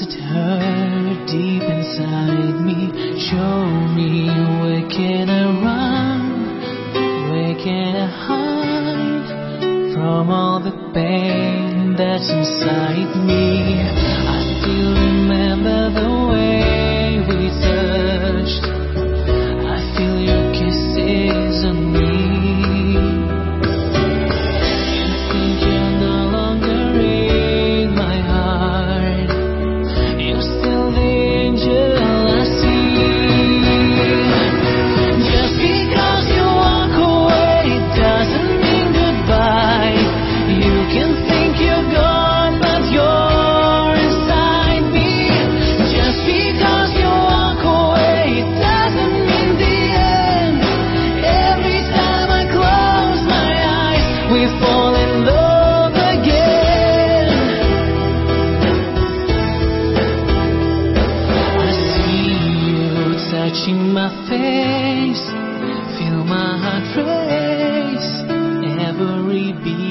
it hurt deep inside me. Show me where can I run, where can I hide from all the pain that's inside me. I still remember the way we touched. I feel your kisses on me. Touching my face, feel my heart race, every beat.